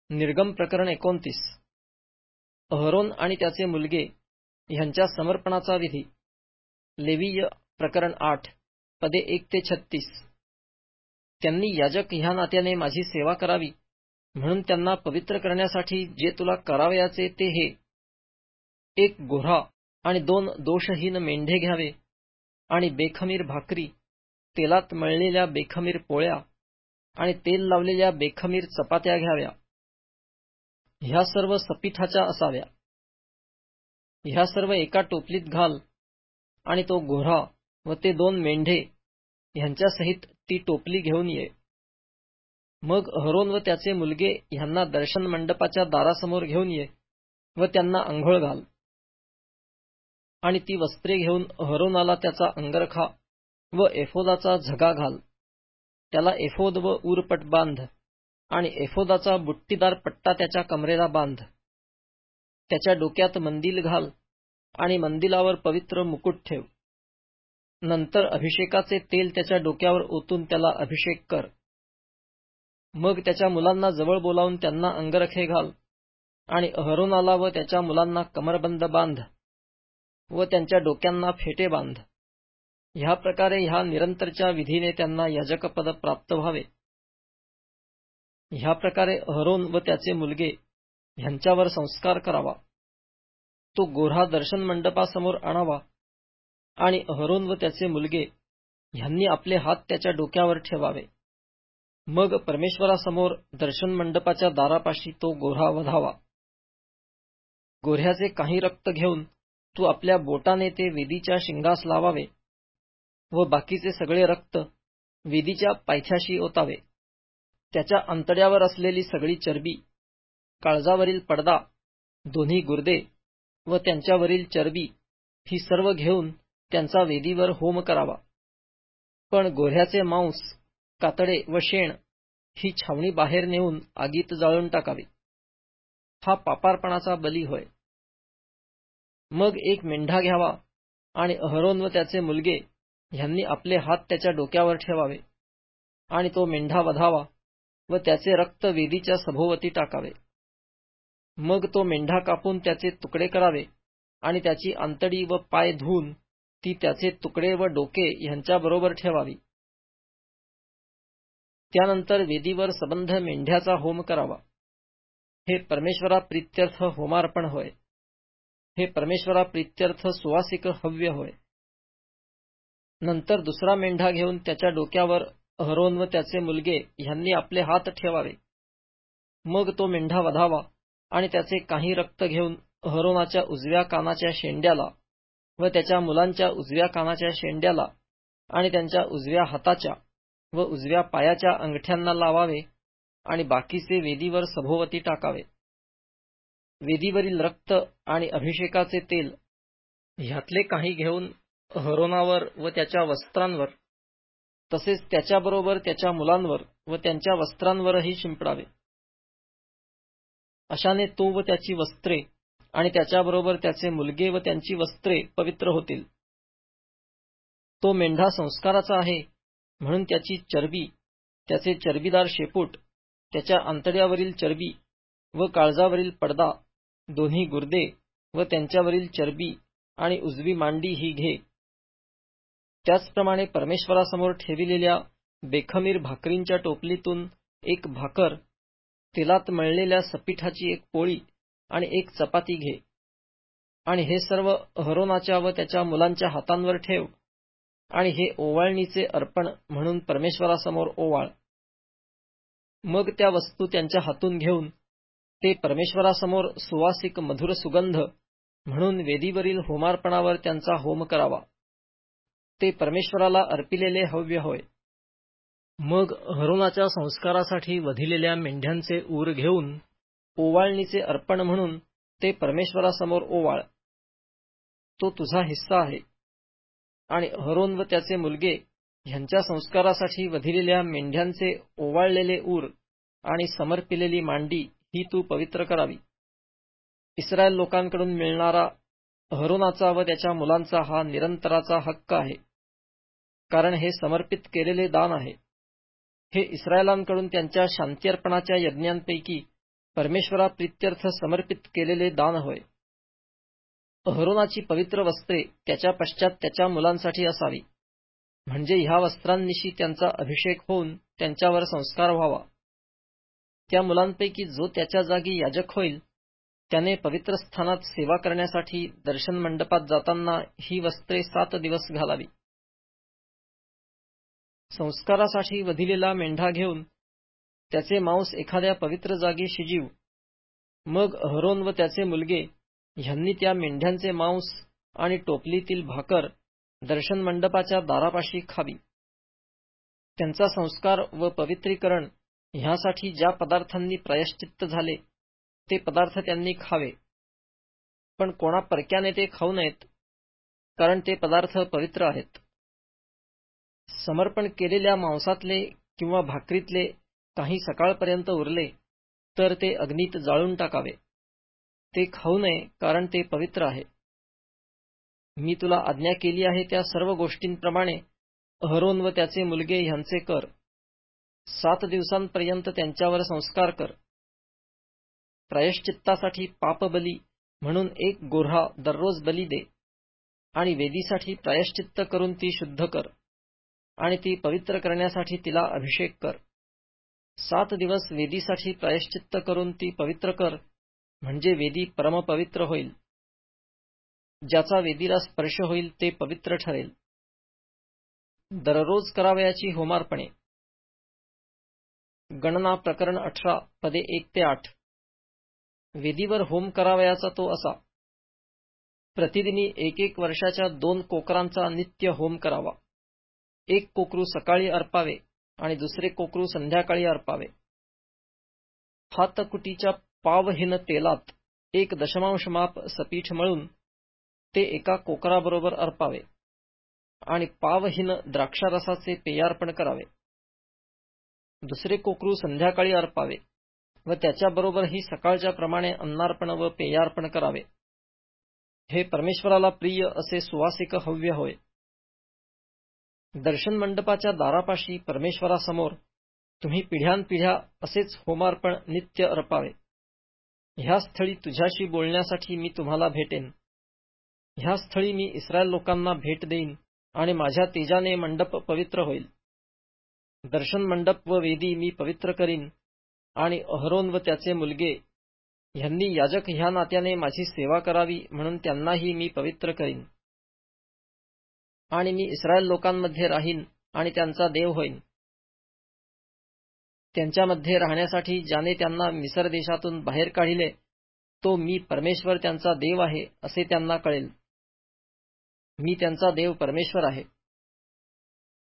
निर्गम प्रकरण 29. अहरोन आणि त्याचे मुलगे ह्यांच्या समर्पणाचा विधी. लेवीय प्रकरण 8 पदे 1 ते 36. त्यांनी याजक ह्या नात्याने माझी सेवा करावी म्हणून त्यांना पवित्र करण्यासाठी जे तुला करावयाचे ते हे: एक गोऱ्हा आणि 2 दोषहीन मेंढे घ्यावे, आणि बेखमीर भाकरी, तेलात मळलेल्या बेखमीर पोळ्या आणि तेल लावलेल्या बेखमीर चपात्या घ्याव्या. ह्या सर्व सपीठाच्या असाव्या. ह्या सर्व एका टोपलीत घाल, आणि तो गोऱ्हा व ते 2 मेंढे ह्यांच्या सहित ती टोपली घेऊन ये. मग अहरोन व त्याचे मुलगे ह्यांना दर्शन मंडपाच्या दारासमोर घेऊन ये व त्यांना अंघोळ घाल. आणि ती वस्त्रे घेऊन अहरोनाला त्याचा अंगरखा व एफोदाचा झगा घाल. त्याला एफोद व उरपट बांध, आणि एफोदाचा बुट्टीदार पट्टा त्याच्या कमरेला बांध. त्याच्या डोक्यात मंदिल घाल, आणि मंदिलावर पवित्र मुकुट ठेव. नंतर अभिषेकाचे तेल त्याच्या डोक्यावर ओतून त्याला अभिषेक कर. मग त्याच्या मुलांना जवळ बोलावून त्यांना अंगरखे घाल, आणि अहरोनाला व त्याच्या मुलांना कमरबंद बांध व त्यांच्या डोक्यांना फेटे बांध. ह्या प्रकारे ह्या निरंतरच्या विधीने त्यांना याजकपद प्राप्त व्हावे. ह्या प्रकारे अहरोन व त्याचे मुलगे ह्यांच्यावर संस्कार करावा. तो गोऱ्हा दर्शन मंडपासमोर आणावा, आणि अहरोन व त्याचे मुलगे ह्यांनी आपले हात त्याच्या डोक्यावर ठेवावे. मग परमेश्वरासमोर दर्शन मंडपाच्या दारापाशी तो गोऱ्हा वधावा. गोऱ्ह्याचे काही रक्त घेऊन तू आपल्या बोटाने ते वेदीच्या शिंगास लावावे, व बाकीचे सगळे रक्त वेदीच्या पायथ्याशी ओतावे. त्याच्या अंतड्यावर असलेली सगळी चरबी, काळजावरील पडदा, दोन्ही गुर्दे व त्यांच्यावरील चरबी ही सर्व घेऊन त्यांचा वेदीवर होम करावा. पण गोऱ्ह्याचे मांस, कातडे व शेण ही छावणी बाहेर नेऊन आगीत जाळून टाकावी. हा पापार्पणाचा बली होय. मग एक मेंढा घ्यावा, आणि अहरोन व त्याचे मुलगे ह्यांनी आपले हात त्याच्या डोक्यावर ठेवावे, आणि तो मेंढा वधावा व त्याचे रक्त वेदीच्या सभोवती टाकावे. मग तो मेंढा कापून त्याचे तुकडे करावे, आणि त्याची अंतडी व पाय धुवून ती त्याचे तुकडे व डोके ह्यांच्याबरोबर ठेवावी. त्यानंतर वेदीवर सबंध मेंढ्याचा होम करावा. हे परमेश्वरा प्रीत्यर्थ होमार्पण होय. हे परमेश्वरा प्रीत्यर्थ सुवासिक हव्य होय. नंतर दुसरा मेंढा घेऊन त्याच्या डोक्यावर अहरोन व त्याचे मुलगे ह्यांनी आपले हात ठेवावे. मग तो मेंढा वधावा, आणि त्याचे काही रक्त घेऊन अहरोनाच्या उजव्या कानाच्या शेंड्याला व त्याच्या मुलांच्या उजव्या कानाच्या शेंड्याला आणि त्यांच्या उजव्या हाताच्या व उजव्या पायाच्या अंगठ्यांना लावावे, आणि बाकीचे वेदीवर सभोवती टाकावे. वेदीवरील रक्त आणि अभिषेकाचे तेल ह्यातले काही घेऊन अहरोनावर व त्याच्या वस्त्रांवर, तसेच त्याच्याबरोबर त्याच्या मुलांवर व त्यांच्या वस्त्रांवरही शिंपडावे. अशाने तो व त्याची वस्त्रे आणि त्याच्याबरोबर त्याचे मुलगे व त्यांची वस्त्रे पवित्र होतील. तो मेंढा संस्काराचा आहे म्हणून त्याची चरबी, त्याचे चरबीदार शेपूट, त्याच्या अंतड्यावरील चरबी व काळजावरील पडदा, दोन्ही गुर्दे व त्यांच्यावरील चरबी आणि उजवी मांडी ही घे. त्याचप्रमाणे परमेश्वरासमोर ठेविलेल्या बेखमीर भाकरींच्या टोपलीतून एक भाकर, तेलात मळलेल्या सपीठाची एक पोळी आणि एक चपाती घे. आणि हे सर्व अहरोनाच्या व त्याच्या मुलांच्या हातांवर ठेव, आणि हे ओवाळणीचे अर्पण म्हणून परमेश्वरासमोर ओवाळ. मग त्या वस्तू त्यांच्या हातून घेऊन ते परमेश्वरासमोर सुवासिक मधुर सुगंध म्हणून वेदीवरील होमार्पणावर त्यांचा होम करावा. ते परमेश्वराला अर्पिलेले हव्य होय. मग अहरोनाच्या संस्कारासाठी वधिलेल्या मेंढ्यांचे ऊर घेऊन ओवाळणीचे अर्पण म्हणून ते परमेश्वरासमोर ओवाळ. तो तुझा हिस्सा आहे. आणि अहरोन व त्याचे मुलगे ह्यांच्या संस्कारासाठी वधिलेल्या मेंढ्यांचे ओवाळलेले ऊर आणि समर्पिलेली मांडी ही तू पवित्र करावी. इस्रायल लोकांकडून मिळणारा अहरोनाचा व त्याच्या मुलांचा हा निरंतराचा हक्क आहे, कारण हे समर्पित केलेले दान आहे. हे इस्रायलांकडून त्यांच्या शांती अर्पणाच्या यज्ञांपैकी परमेश्वराप्रित्यर्थ समर्पित केलेले दान होय. अहरोनाची पवित्र वस्त्रे त्याच्या पश्चात त्याच्या मुलांसाठी असावी, म्हणजे ह्या वस्त्रांनिशी त्यांचा अभिषेक होऊन त्यांच्यावर संस्कार व्हावा. त्या मुलांपैकी जो त्याच्या जागी याजक होईल त्याने पवित्र स्थानात सेवा करण्यासाठी दर्शन मंडपात जाताना ही वस्त्रे 7 दिवस घालावी. संस्कारासाठी वधिलेला मेंढा घेऊन त्याचे मांस एखाद्या पवित्र जागी शिजीव. मग अहरोन व त्याचे मुलगे ह्यांनी त्या मेंढ्यांचे मांस आणि टोपलीतील भाकर दर्शन मंडपाच्या दारापाशी खावी. त्यांचा संस्कार व पवित्रीकरण ह्यासाठी ज्या पदार्थांनी प्रायश्चित्त झाले ते पदार्थ त्यांनी खावे, पण कोणा परक्याने ते खाऊ नयेत, कारण ते पदार्थ पवित्र आहेत. समर्पण केलेल्या मांसातले किंवा भाकरीतले काही सकाळपर्यंत उरले तर ते अग्नीत जाळून टाकावे. ते खाऊ नये, कारण ते पवित्र आहे. मी तुला आज्ञा केली आहे त्या सर्व गोष्टींप्रमाणे अहरोन व त्याचे मुलगे ह्यांचे कर. 7 दिवसांपर्यंत त्यांच्यावर संस्कार कर. प्रायश्चित्तासाठी पापबली म्हणून 1 गोऱ्हा दररोज बली दे आणि वेदीसाठी प्रायश्चित्त करून ती शुद्ध कर आणि ती पवित्र करण्यासाठी तिला अभिषेक कर. 7 दिवस वेदीसाठी प्रायश्चित्त करून ती पवित्र कर, म्हणजे वेदी परमपवित्र होईल. ज्याचा वेदीला स्पर्श होईल ते पवित्र ठरेल. दररोज करावयाची होमार्पणे. गणना प्रकरण 18 पदे 1 ते 8. वेदीवर होम करावयाचा तो असा: प्रतिदिनी 1 वर्षाच्या 2 कोकरांचा नित्य होम करावा. 1 कोकरू सकाळी अर्पावे आणि दुसरे कोकरू संध्याकाळी अर्पावे. हातकुटीच्या पावहीन तेलात 1 दशमांश माप सपीठ मळून ते एका कोकराबरोबर अर्पावे आणि पावहीन द्राक्षारसाचे पेयार्पण करावे. दुसरे कोकरू संध्याकाळी अर्पावे व त्याच्याबरोबरही सकाळच्या प्रमाणे अन्नार्पण व पेयार्पण करावे. हे परमेश्वराला प्रिय असे सुवासिक हव्य होय. दर्शन मंडपाच्या दारापाशी परमेश्वरासमोर तुम्ही पिढ्यानपिढ्या असेच होमार्पण नित्य अर्पावे. ह्या स्थळी तुझ्याशी बोलण्यासाठी मी तुम्हाला भेटेन. ह्या स्थळी मी इस्रायल लोकांना भेट देईन आणि माझ्या तेजाने मंडप पवित्र होईल. दर्शन मंडप व वेदी मी पवित्र करीन आणि अहरोन व त्याचे मुलगे ह्यांनी याजक ह्या नात्याने माझी सेवा करावी म्हणून त्यांनाही मी पवित्र करीन. आणि मी इस्रायल लोकांमध्ये राहीन आणि त्यांचा देव होईन. त्यांच्यामध्ये राहण्यासाठी ज्याने त्यांना मिस्र देशातून बाहेर काढिले तो मी परमेश्वर त्यांचा देव आहे असे त्यांना कळेल. मी त्यांचा देव परमेश्वर आहे.